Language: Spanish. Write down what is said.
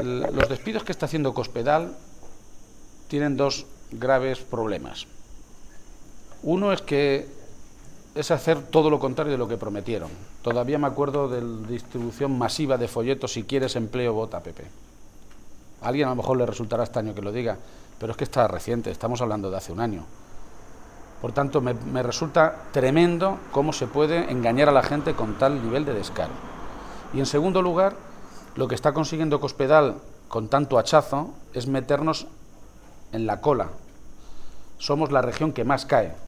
Los despidos que está haciendo Cospedal tienen dos graves problemas. Uno es hacer todo lo contrario de lo que prometieron. Todavía me acuerdo de la distribución masiva de folletos: si quieres empleo, vota PP. A alguien a lo mejor le resultará extraño que lo diga, pero es que está reciente, estamos hablando de hace un año. Por tanto, me resulta tremendo cómo se puede engañar a la gente con tal nivel de descaro. Y en segundo lugar, lo que está consiguiendo Cospedal con tanto hachazo es meternos en la cola. Somos la región que más cae.